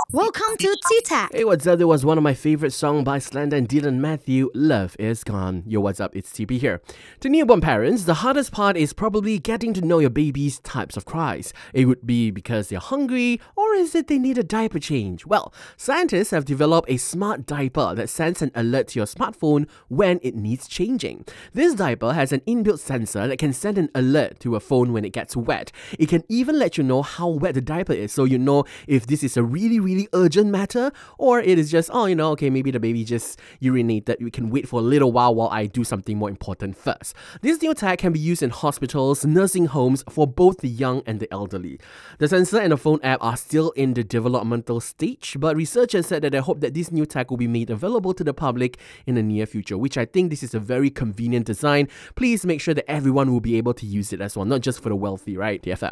Welcome to T-Tech. Hey, what's up? That was one of my favorite songs by Slender and Dylan Matthew, Love Is Gone. Yo, what's up? It's TP here. To newborn parents, the hardest part is probably getting to know your baby's types of cries. It would be because they're hungry, or is it they need a diaper change? Well, scientists have developed a smart diaper that sends an alert to your smartphone when it needs changing. This diaper has an inbuilt sensor that can send an alert to a phone when it gets wet. It can even let you know how wet the diaper is, so you know if this is a really urgent matter, or it is just, okay, maybe the baby just urinated. We can wait for a little while I do something more important first. This new tech can be used in hospitals, nursing homes for both the young and the elderly. The sensor and the phone app are still in the developmental stage, but researchers said that they hope that this new tech will be made available to the public in the near future, which I think this is a very convenient design. Please make sure that everyone will be able to use it as well, not just for the wealthy, right? TFM.